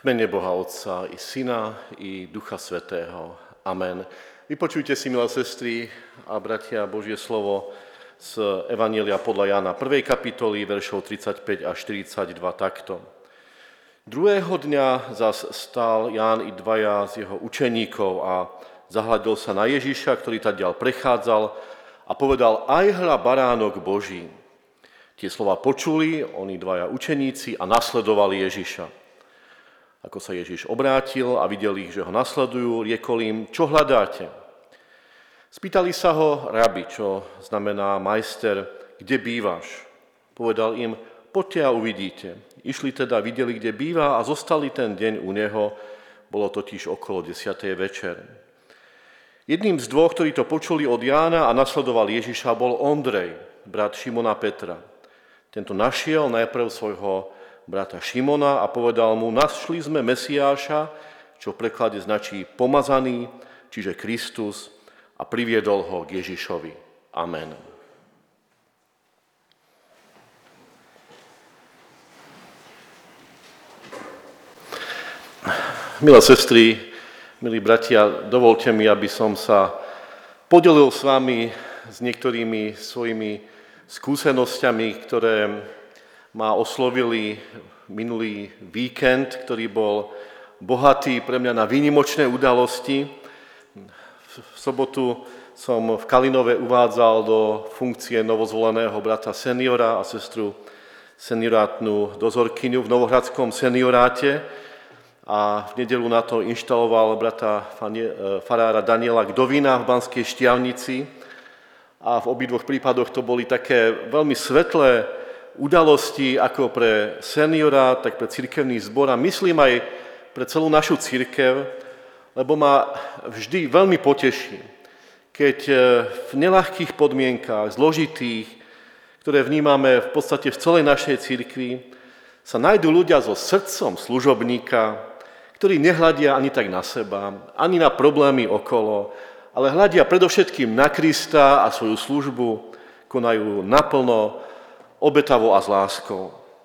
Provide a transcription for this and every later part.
V mene Boha Otca, i Syna, i Ducha Svätého. Amen. Vypočujte si, milé sestry a bratia, Božie slovo z Evanjelia podľa Jána 1. kapitoly, veršov 35 až 42 takto. Druhého dňa zas stál Ján i dvaja z jeho učeníkov a zahľadil sa na Ježiša, ktorý tadiaľ prechádzal a povedal: Aj hľa, baránok Boží. Tie slova počuli oni dvaja učeníci a nasledovali Ježiša. Ako sa Ježiš obrátil a videl ich, že ho nasledujú, riekol im: Čo hľadáte? Spýtali sa ho: Rabi, čo znamená majster, kde bývaš? Povedal im: Poďte a uvidíte. Išli teda, videli, kde býva a zostali ten deň u neho, bolo totiž okolo 10. večer. Jedným z dvoch, ktorí to počuli od Jána a nasledoval Ježiša, bol Ondrej, brat Šimona Petra. Tento našiel najprv svojho brata Šimona a povedal mu: Našli sme Mesiáša, čo v preklade značí pomazaný, čiže Kristus, a priviedol ho k Ježišovi. Amen. Milé sestry, milí bratia, dovolte mi, aby som sa podelil s vami s niektorými svojimi skúsenosťami, ktoré ma oslovili minulý víkend, ktorý bol bohatý pre mňa na výnimočné udalosti. V sobotu som v Kalinove uvádzal do funkcie novozvoleného brata seniora a sestru seniorátnu dozorkyňu v Novohradskom senioráte a v nedeľu na to inštaloval brata farára Daniela Gdovina v Banskej Štiavnici a v obidvoch prípadoch to boli také veľmi svetlé udalosti ako pre seniora, tak pre cirkevný zbor a myslím aj pre celú našu cirkev, lebo ma vždy veľmi poteší, keď v neľahkých podmienkách, zložitých, ktoré vnímame v podstate v celej našej cirkvi, sa nájdú ľudia so srdcom služobníka, ktorí nehľadia ani tak na seba, ani na problémy okolo, ale hľadia predovšetkým na Krista a svoju službu konajú naplno, obetavo a s láskou.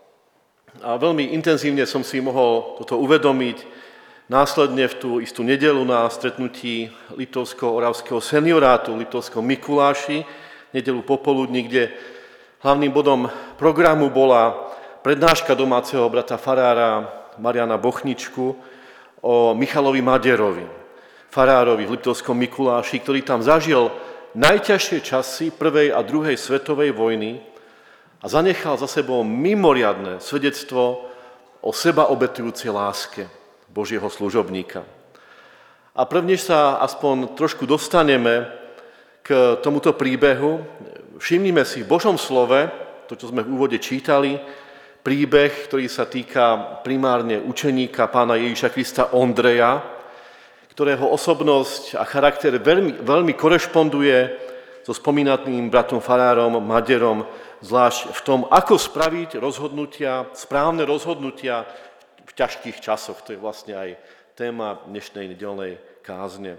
A veľmi intenzívne som si mohol toto uvedomiť následne v tú istú nedeľu na stretnutí Liptovsko-Oravského seniorátu v Liptovskom Mikuláši, nedeľu popoludní, kde hlavným bodom programu bola prednáška domáceho brata farára Mariana Bochničku o Michalovi Maderovi, farárovi v Liptovskom Mikuláši, ktorý tam zažil najťažšie časy prvej a druhej svetovej vojny a zanechal za sebou mimoriadne svedectvo o seba obetujúcej láske Božieho služobníka. A prvnež sa aspoň trošku dostaneme k tomuto príbehu, všimnime si v Božom slove, to, čo sme v úvode čítali, príbeh, ktorý sa týka primárne učeníka pána Ježiša Krista Ondreja, ktorého osobnosť a charakter veľmi korešponduje so spomínaným bratom farárom Maderom, zvlášť v tom, ako spraviť správne rozhodnutia v ťažkých časoch. To je vlastne aj téma dnešnej nedeľnej kázne.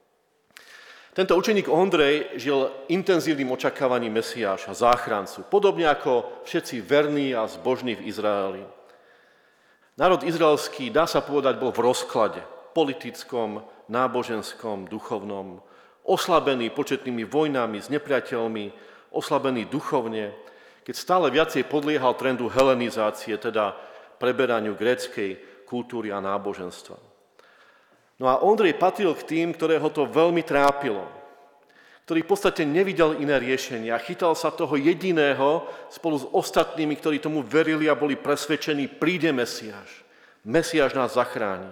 Tento učeník Ondrej žil intenzívnym očakávaním Mesiáša, záchrancu, podobne ako všetci verní a zbožní v Izraeli. Národ izraelský, dá sa povedať, bol v rozklade, politickom, náboženskom, duchovnom, oslabený početnými vojnami s nepriateľmi, oslabený duchovne, keď stále viacej podliehal trendu helenizácie, teda preberaniu gréckej kultúry a náboženstva. No a Ondrej patril k tým, ktorého to veľmi trápilo, ktorý v podstate nevidel iné riešenia. Chytal sa toho jediného spolu s ostatnými, ktorí tomu verili a boli presvedčení: príde Mesiáš. Mesiáš nás zachráni.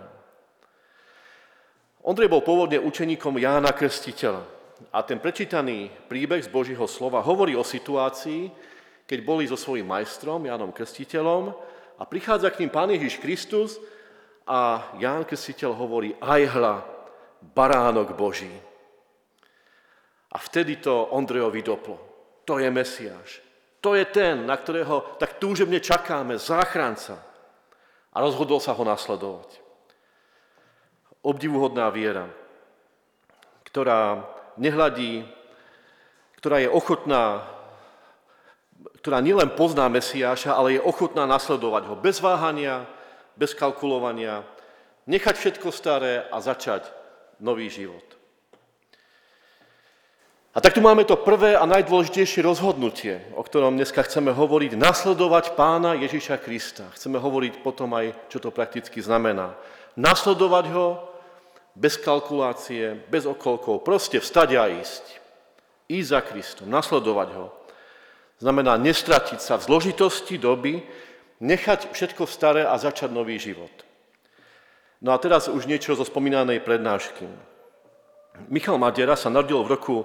Ondrej bol pôvodne učeníkom Jána Krstiteľa. A ten prečítaný príbeh z Božieho slova hovorí o situácii, keď boli so svojím majstrom, Jánom Krstiteľom, a prichádza k ním Pán Ježiš Kristus a Ján Krstiteľ hovorí: Aj hľa, baránok Boží. A vtedy to Ondrejovi doplo. To je Mesiáš. To je ten, na ktorého tak túžebne čakáme, záchranca. A rozhodol sa ho nasledovať. Obdivuhodná viera, ktorá nehľadí, ktorá je ochotná, ktorá nielen pozná Mesiáša, ale je ochotná nasledovať ho bez váhania, bez kalkulovania, nechať všetko staré a začať nový život. A tak tu máme to prvé a najdôležitejšie rozhodnutie, o ktorom dneska chceme hovoriť, nasledovať Pána Ježiša Krista. Chceme hovoriť potom aj, čo to prakticky znamená. Nasledovať ho bez kalkulácie, bez okolkov, proste vstať a ísť. Ísť za Kristom, nasledovať ho. Znamená nestratiť sa v zložitosti doby, nechať všetko staré a začať nový život. No a teraz už niečo zo spomínanej prednášky. Michal Madera sa narodil v roku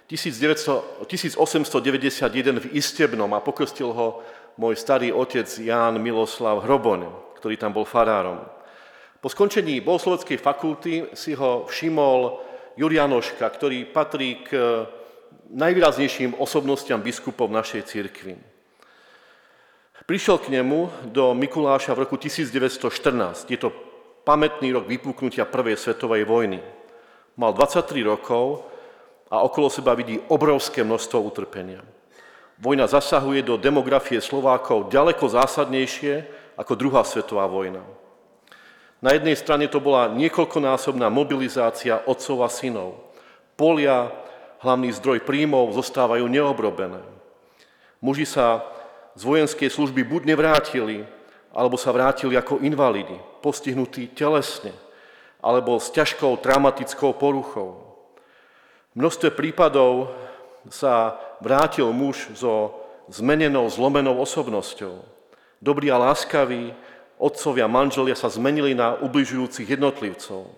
1891 v Istebnom a pokrstil ho môj starý otec Ján Miloslav Hroboň, ktorý tam bol farárom. Po skončení bohosloveckej fakulty si ho všimol Jur Janoška, ktorý patrí k najvýraznejším osobnostiam biskupov našej cirkvi. Prišiel k nemu do Mikuláša v roku 1914. Je to pamätný rok vypuknutia prvej svetovej vojny. Mal 23 rokov a okolo seba vidí obrovské množstvo utrpenia. Vojna zasahuje do demografie Slovákov ďaleko zásadnejšie ako druhá svetová vojna. Na jednej strane to bola niekoľkonásobná mobilizácia otcov a synov. Polia, hlavný zdroj príjmov, zostávajú neobrobené. Muži sa z vojenskej služby buď nevrátili, alebo sa vrátili ako invalidi, postihnutí telesne, alebo s ťažkou traumatickou poruchou. V množstve prípadov sa vrátil muž so zmenenou, zlomenou osobnosťou. Dobrí a láskaví otcovia, manželia sa zmenili na ubližujúcich jednotlivcov.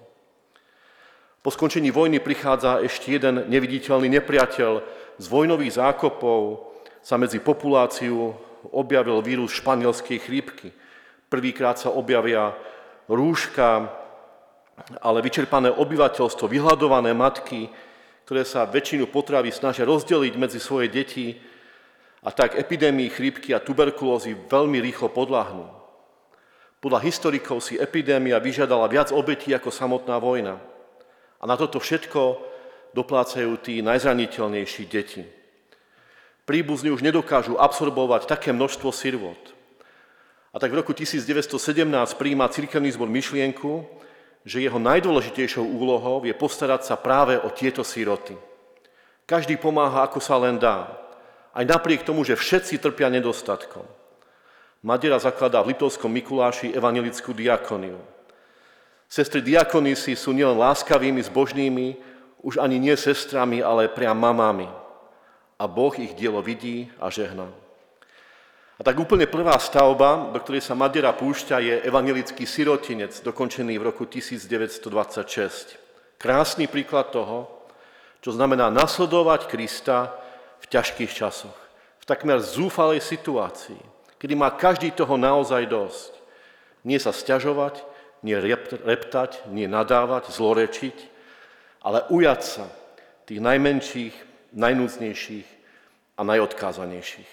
Po skončení vojny prichádza ešte jeden neviditeľný nepriateľ. Z vojnových zákopov sa medzi populáciu objavil vírus španielskej chrípky. Prvýkrát sa objavia rúška, ale vyčerpané obyvateľstvo, vyhľadované matky, ktoré sa väčšinu potravy snažia rozdeliť medzi svoje deti a tak epidémii chrípky a tuberkulózy veľmi rýchlo podľahnú. Podľa historikov si epidémia vyžiadala viac obetí ako samotná vojna. A na toto všetko doplácajú tí najzraniteľnejší deti. Príbuzní už nedokážu absorbovať také množstvo sirvot. A tak v roku 1917 prijíma cirkevný zbor myšlienku, že jeho najdôležitejšou úlohou je postarať sa práve o tieto siroty. Každý pomáha, ako sa len dá. Aj napriek tomu, že všetci trpia nedostatkom. Madera zakladá v Liptovskom Mikuláši evanjelickú diakoniu. Sestry diakonisy sú nielen láskavými, zbožnými, už ani nie sestrami, ale priam mamami. A Boh ich dielo vidí a žehná. A tak úplne prvá stavba, do ktorej sa Madera púšťa, je evanjelický sirotinec, dokončený v roku 1926. Krásny príklad toho, čo znamená nasledovať Krista v ťažkých časoch, v takmer zúfalej situácii, kedy má každý toho naozaj dosť. Nie sa sťažovať, nie reptať, nie nadávať, zlorečiť, ale ujať sa tých najmenších, najnúdznejších a najodkázanejších.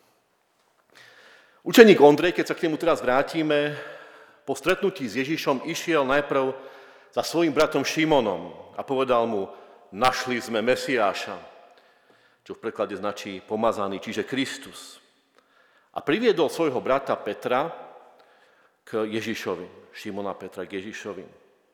Učeník Ondrej, keď sa k nemu teraz vrátime, po stretnutí s Ježišom išiel najprv za svojím bratom Šimonom a povedal mu, našli sme Mesiáša, čo v preklade značí pomazaný, čiže Kristus. A priviedol svojho brata Petra k Ježišovi, Šimona Petra k Ježišovi.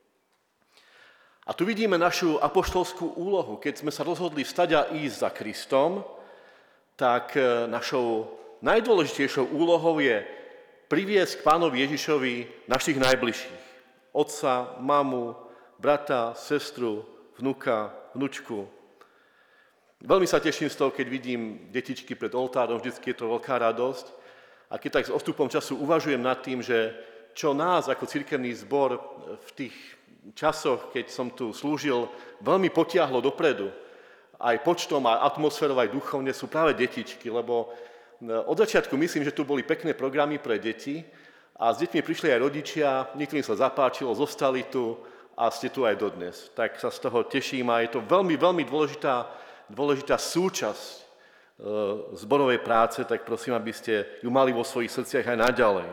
A tu vidíme našu apoštolskú úlohu. Keď sme sa rozhodli vstať a ísť za Kristom, tak našou najdôležitejšou úlohou je priviesť k Pánovi Ježišovi našich najbližších. Otca, mamu, brata, sestru, vnuka, vnučku. Veľmi sa teším z toho, keď vidím detičky pred oltárom, vždycky je to veľká radosť. A keď tak s odstupom času uvažujem nad tým, že čo nás ako cirkevný zbor v tých časoch, keď som tu slúžil, veľmi potiahlo dopredu, aj počtom, aj atmosférou, aj duchovne, sú práve detičky, lebo od začiatku myslím, že tu boli pekné programy pre deti a s deťmi prišli aj rodičia, niektorým sa zapáčilo, zostali tu a ste tu aj dodnes. Tak sa z toho teším a je to veľmi, veľmi dôležitá súčasť zborovej práce, tak prosím, aby ste ju mali vo svojich srdciach aj naďalej.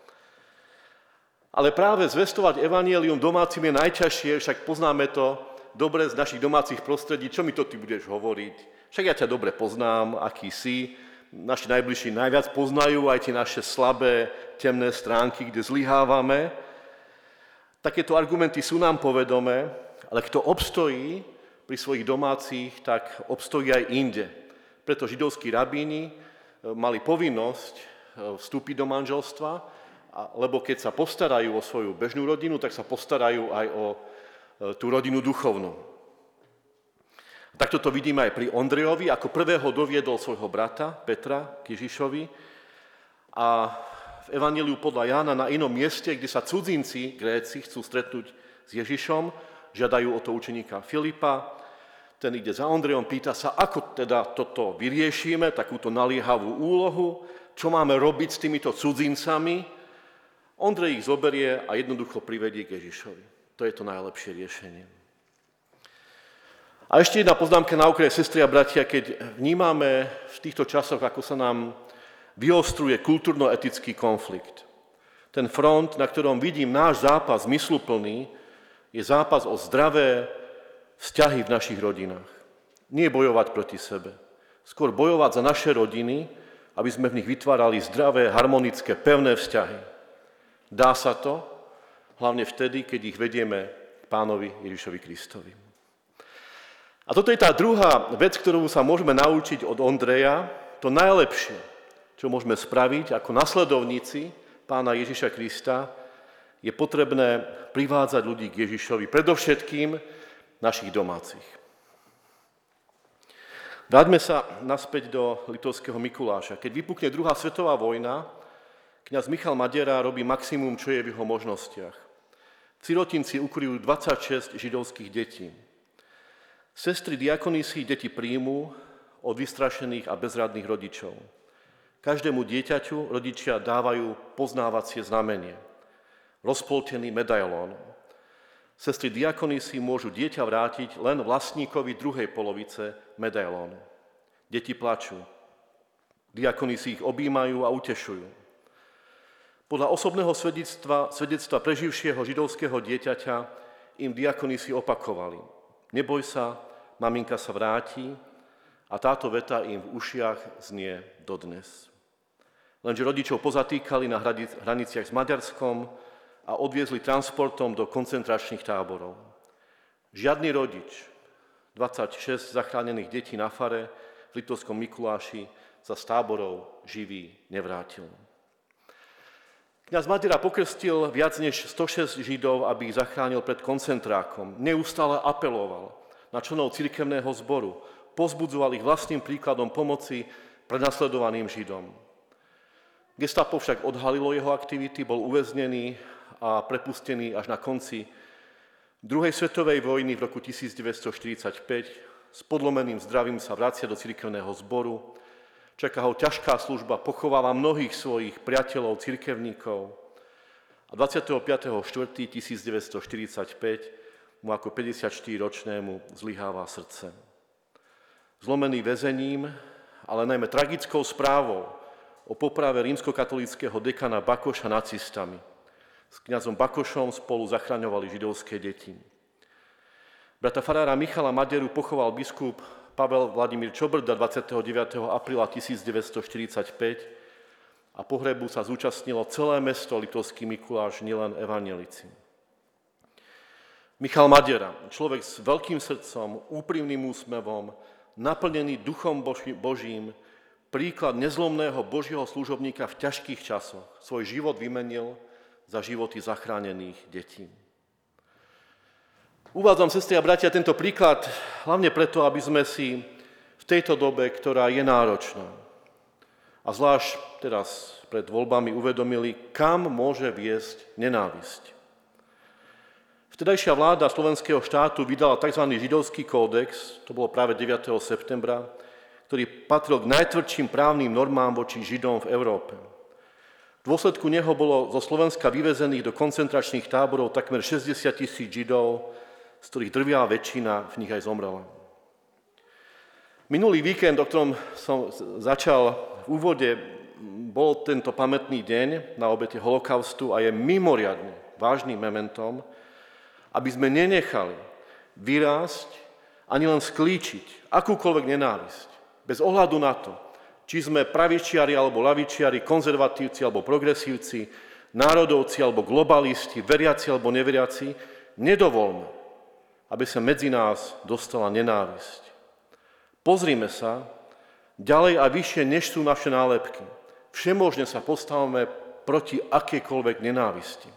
Ale práve zvestovať evanjelium domácim je najťažšie, však poznáme to dobre z našich domácich prostredí, čo mi to ty budeš hovoriť, však ja ťa dobre poznám, aký si. naši najbližší najviac poznajú, aj tie naše slabé, temné stránky, kde zlyhávame. Takéto argumenty sú nám povedomé, ale kto obstojí pri svojich domácich, tak obstojí aj inde. Preto židovskí rabíni mali povinnosť vstúpiť do manželstva, lebo keď sa postarajú o svoju bežnú rodinu, tak sa postarajú aj o tú rodinu duchovnú. Takto to vidíme aj pri Ondrejovi, ako prvého doviedol svojho brata Petra k Ježišovi a v Evanjeliu podľa Jána na inom mieste, kde sa cudzinci, Gréci, chcú stretnúť s Ježišom, žiadajú o to učeníka Filipa, ten ide za Ondrejom, pýta sa, ako teda toto vyriešime, takúto naliehavú úlohu, čo máme robiť s týmito cudzincami. Ondrej ich zoberie a jednoducho privedie k Ježišovi. To je to najlepšie riešenie. A ešte jedna poznámka na okraj, sestry a bratia, keď vnímame v týchto časoch, ako sa nám vyostruje kultúrno-etický konflikt. Ten front, na ktorom vidím náš zápas zmysluplný, je zápas o zdravé vzťahy v našich rodinách. Nie bojovať proti sebe. Skôr bojovať za naše rodiny, aby sme v nich vytvárali zdravé, harmonické, pevné vzťahy. Dá sa to, hlavne vtedy, keď ich vedieme k Pánovi Ježišovi Kristovi. A toto je tá druhá vec, ktorú sa môžeme naučiť od Ondreja, to najlepšie, čo môžeme spraviť ako nasledovníci Pána Ježiša Krista, je potrebné privádzať ľudí k Ježišovi, predovšetkým našich domácich. Vráťme sa naspäť do litovského Mikuláša. Keď vypukne druhá svetová vojna, kňaz Michal Madera robí maximum, čo je v jeho možnostiach. V sirotinci ukryjú 26 židovských detí. Sestry diakonisy deti príjmu od vystrašených a bezradných rodičov. Každému dieťaťu rodičia dávajú poznávacie znamenie. Rozpoltený medailón. Sestry diakonisy môžu dieťa vrátiť len vlastníkovi druhej polovice medailónu. Deti plačú. Diakonisy ich objímajú a utešujú. Podľa osobného svedectva preživšieho židovského dieťaťa im diakonisy opakovali. Neboj sa, maminka sa vráti, a táto veta im v ušiach znie dodnes. Lenže rodičov pozatýkali na hraniciach s Maďarskom a odviezli transportom do koncentračných táborov. Žiadny rodič 26 zachránených detí na fare v litovskom Mikuláši sa z táborov živý nevrátil. Kňaz Madera pokrstil viac než 106 Židov, aby ich zachránil pred koncentrákom. Neustále apeloval na členov cirkevného zboru, povzbudzoval ich vlastným príkladom pomoci prenasledovaným Židom. Gestapo však odhalilo jeho aktivity, bol uväznený a prepustený až na konci druhej svetovej vojny v roku 1945. S podlomeným zdravím sa vracia do cirkevného zboru. Čaká ho ťažká služba, pochováva mnohých svojich priateľov, cirkevníkov. A 25.4.1945 mu ako 54-ročnému zlyháva srdce. Zlomený väzením, ale najmä tragickou správou o poprave rímskokatolíckeho dekana Bakoša nacistami. S kňazom Bakošom spolu zachraňovali židovské deti. Brata farára Michala Maderu pochoval biskup Pavel Vladimír Čobrda 29. apríla 1945 a pohrebu sa zúčastnilo celé mesto Litovský Mikuláš, nielen evanjelici. Michal Madera, človek s veľkým srdcom, úprimným úsmevom, naplnený duchom Božím, príklad nezlomného Božieho služobníka v ťažkých časoch, svoj život vymenil za životy zachránených detí. Uvádzam, sestry a bratia, tento príklad hlavne preto, aby sme si v tejto dobe, ktorá je náročná, a zvlášť teraz pred voľbami uvedomili, kam môže viesť nenávisť. Vtedajšia vláda slovenského štátu vydala tzv. Židovský kódex, to bolo práve 9. septembra, ktorý patril k najtvrdším právnym normám voči Židom v Európe. V dôsledku neho bolo zo Slovenska vyvezených do koncentračných táborov takmer 60 000 Židov, z ktorých drvivá väčšina v nich aj zomrela. Minulý víkend, o ktorom som začal v úvode, bol tento pamätný deň na obete holokaustu a je mimoriadne vážnym mementom, aby sme nenechali vyrásť ani len sklíčiť akúkoľvek nenávisť, bez ohľadu na to, Či sme pravičiari alebo lavičiari, konzervatívci alebo progresívci, národovci alebo globalisti, veriaci alebo neveriaci, nedovolme, aby sa medzi nás dostala nenávisť. Pozrime sa ďalej a vyššie, než sú naše nálepky. Všemožne sa postavíme proti akejkoľvek nenávisti.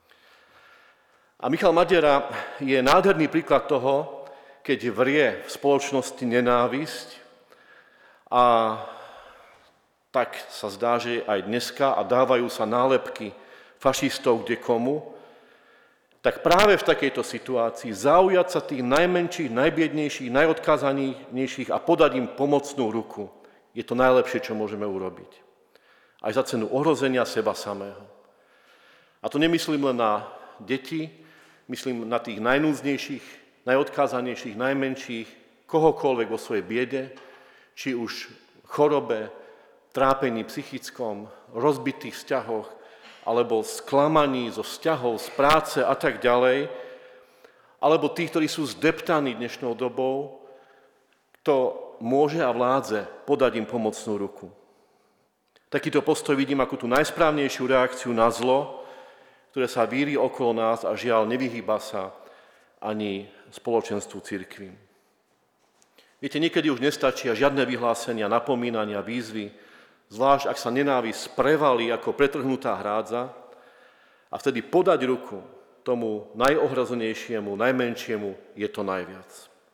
A Michal Madera je nádherný príklad toho, keď vrie v spoločnosti nenávisť a tak sa zdá, že aj dneska a dávajú sa nálepky fašistov kde komu, tak práve v takejto situácii zaujať sa tých najmenších, najbiednejších, najodkázanejších a podať im pomocnú ruku je to najlepšie, čo môžeme urobiť. Aj za cenu ohrozenia seba samého. A to nemyslím len na deti, myslím na tých najnúdznejších, najodkázanejších, najmenších, kohokoľvek vo svojej biede, či už chorobe, trápení psychickom, rozbitých vzťahoch, alebo sklamaní zo vzťahov, z práce a tak ďalej, alebo tých, ktorí sú zdeptaní dnešnou dobou, kto môže a vládze podať im pomocnú ruku. Takýto postoj vidím ako tú najsprávnejšiu reakciu na zlo, ktoré sa víri okolo nás a žiaľ nevyhýba sa ani spoločenstvu cirkvi. Viete, niekedy už nestačia žiadne vyhlásenia, napomínania, výzvy, zvlášť ak sa nenávisť prevalí ako pretrhnutá hrádza a vtedy podať ruku tomu najohrozenejšiemu, najmenšiemu je to najviac.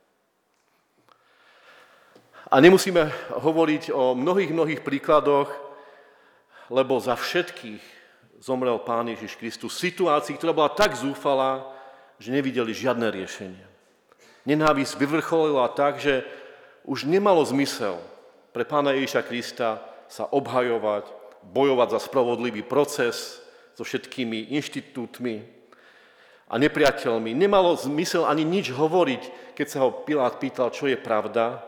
A nemusíme hovoriť o mnohých príkladoch, lebo za všetkých zomrel Pán Ježiš Kristus v situácii, ktorá bola tak zúfalá, že nevideli žiadne riešenie. Nenávisť vyvrcholila tak, že už nemalo zmysel pre Pána Ježiša Krista sa obhajovať, bojovať za spravodlivý proces so všetkými inštitútmi a nepriateľmi. Nemalo zmysel ani nič hovoriť, keď sa ho Pilát pýtal, čo je pravda.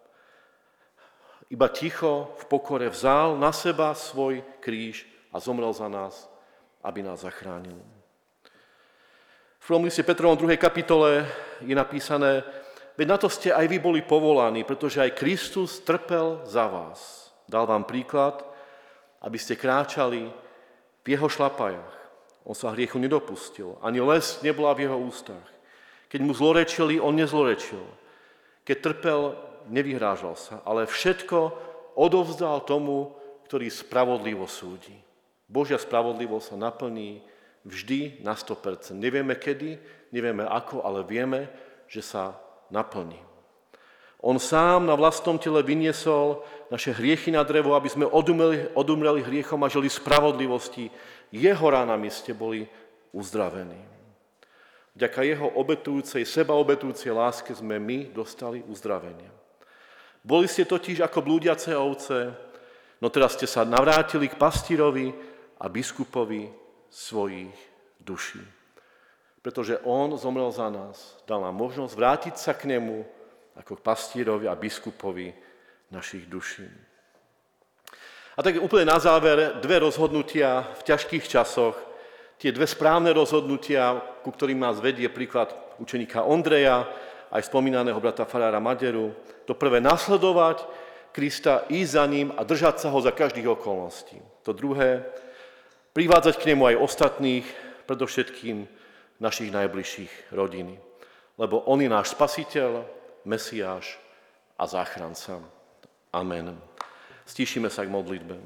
Iba ticho v pokore vzal na seba svoj kríž a zomrel za nás, aby nás zachránil. V prvom liste Petrovom 2. kapitole je napísané: veď na to ste aj vy boli povolaní, pretože aj Kristus trpel za vás. Dal vám príklad, aby ste kráčali v jeho šlapajách. On sa hriechu nedopustil, ani les nebola v jeho ústach. Keď mu zlorečili, on nezlorečil. Keď trpel, nevyhrážal sa, ale všetko odovzdal tomu, ktorý spravodlivo súdi. Božia spravodlivosť sa naplní vždy na 100%. Nevieme kedy, nevieme ako, ale vieme, že sa naplní. On sám na vlastnom tele vyniesol naše hriechy na drevo, aby sme odumreli hriechom a žili spravodlivosti. Jeho ránami ste boli uzdravení. Vďaka jeho obetujúcej, sebaobetujúcej láske sme my dostali uzdravenie. Boli ste totiž ako blúdiace ovce, no teraz ste sa navrátili k pastírovi a biskupovi svojich duší. Pretože on zomrel za nás, dal nám možnosť vrátiť sa k nemu ako k pastírovi a biskupovi našich duší. A tak úplne na záver dve rozhodnutia v ťažkých časoch, tie dve správne rozhodnutia, ku ktorým nás vedie príklad učeníka Ondreja, aj spomínaného brata farára Maderu. To prvé, nasledovať Krista, ísť za ním a držať sa ho za každých okolností. To druhé, privádzať k nemu aj ostatných, predovšetkým našich najbližších rodín. Lebo on je náš spasiteľ, Mesiáš a záchranca. Amen. Stíšime sa k modlitbe.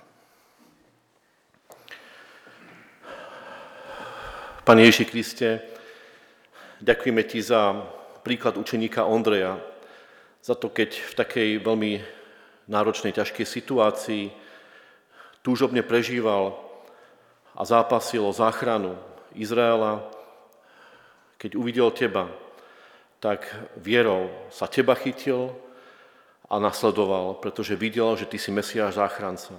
Pane Ježiši Kriste, ďakujeme Ti za príklad učeníka Ondreja, za to, keď v takej veľmi náročnej, ťažkej situácii túžobne prežíval a zápasil o záchranu Izraela. Keď uvidel Teba, tak vierou sa Teba chytil a nasledoval, pretože videl, že Ty si Mesiáš záchranca.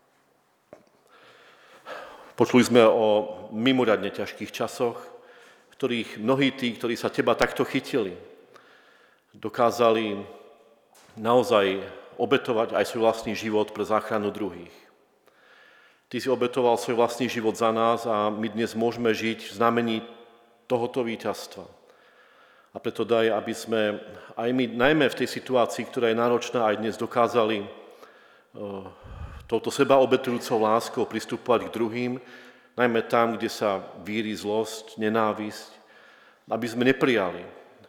Počuli sme o mimoriadne ťažkých časoch, v ktorých mnohí tí, ktorí sa Teba takto chytili, dokázali naozaj obetovať aj svoj vlastný život pre záchranu druhých. Ty si obetoval svoj vlastný život za nás a my dnes môžeme žiť v znamení tohoto víťazstva. A preto daj, aby sme aj my, najmä v tej situácii, ktorá je náročná, aj dnes dokázali touto sebaobetujúcou láskou pristupovať k druhým, najmä tam, kde sa víri zlosť, nenávisť, aby sme neprijali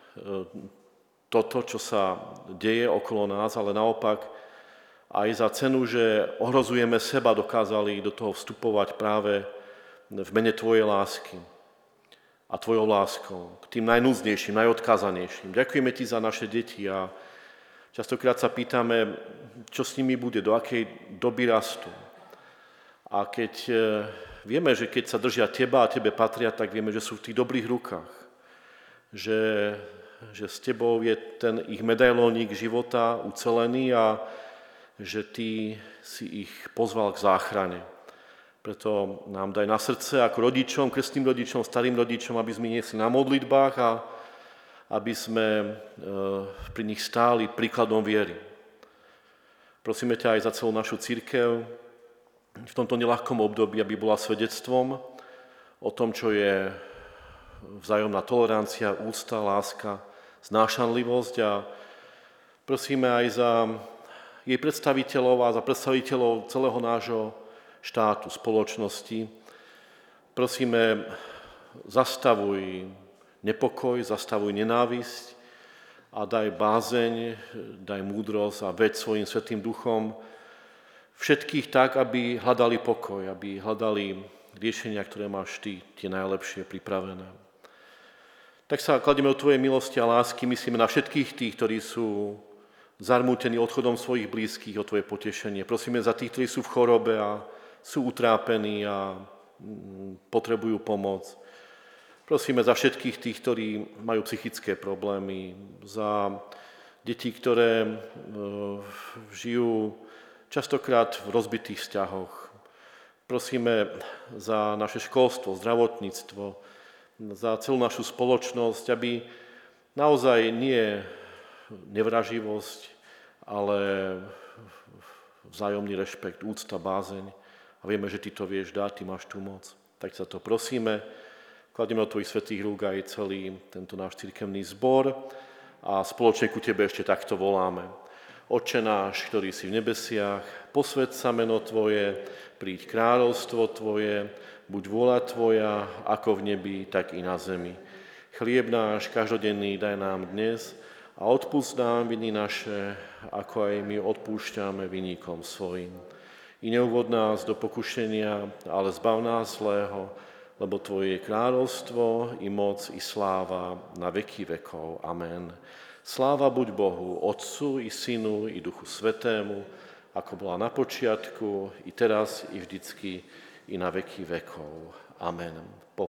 toto, čo sa deje okolo nás, ale naopak aj za cenu, že ohrozujeme seba, dokázali do toho vstupovať práve v mene Tvojej lásky a Tvojou láskou k tým najnúznejším, najodkázanejším. Ďakujeme Ti za naše deti a častokrát sa pýtame, čo s nimi bude, do akej doby rastú. A keď vieme, že keď sa držia Teba a Tebe patria, tak vieme, že sú v tých dobrých rukách. Že s Tebou je ten ich medailónik života ucelený a že Ty si ich pozval k záchrane. Preto nám daj na srdce ako rodičom, krstným rodičom, starým rodičom, aby sme niesli na modlitbách a aby sme pri nich stáli príkladom viery. Prosíme ťa aj za celú našu cirkev v tomto neľahkom období, aby bola svedectvom o tom, čo je vzájomná tolerancia, úcta, láska, znášanlivosť a prosíme aj za jej predstaviteľov a za predstaviteľov celého nášho štátu, spoločnosti. Prosíme, zastavuj nepokoj, zastavuj nenávisť a daj bázeň, daj múdrosť a veď svojim Svätým Duchom všetkých tak, aby hľadali pokoj, aby hľadali riešenia, ktoré máš Ty, tie najlepšie pripravené. Tak sa kladieme o Tvojej milosti a lásky, myslíme na všetkých tých, ktorí sú zarmútení odchodom svojich blízkych, o Tvoje potešenie. Prosíme za tých, ktorí sú v chorobe a sú utrápení a potrebujú pomoc. Prosíme za všetkých tých, ktorí majú psychické problémy, za deti, ktoré žijú častokrát v rozbitých vzťahoch. Prosíme za naše školstvo, zdravotníctvo, za celú našu spoločnosť, aby naozaj nie nevraživosť, ale vzájomný rešpekt, úcta, bázeň. A vieme, že Ty to vieš dať, Ty máš tú moc. Tak sa to prosíme. Kladieme od Tvojich svätých rúk aj celý tento náš cirkevný zbor a spoločne ku Tebe ešte takto voláme. Otče náš, ktorý si v nebesiach, posväť sa meno Tvoje, príď kráľovstvo Tvoje, buď vôľa Tvoja, ako v nebi, tak i na zemi. Chlieb náš každodenný daj nám dnes a odpusť nám viny naše, ako aj my odpúšťame viníkom svojim. I neuvod nás do pokušenia, ale zbav nás zlého, lebo Tvoje je kráľovstvo, i moc, i sláva na veky vekov. Amen. Sláva buď Bohu, Otcu, i Synu, i Duchu Svätému, ako bola na počiatku, i teraz, i vždycky, i na veky vekov. Amen.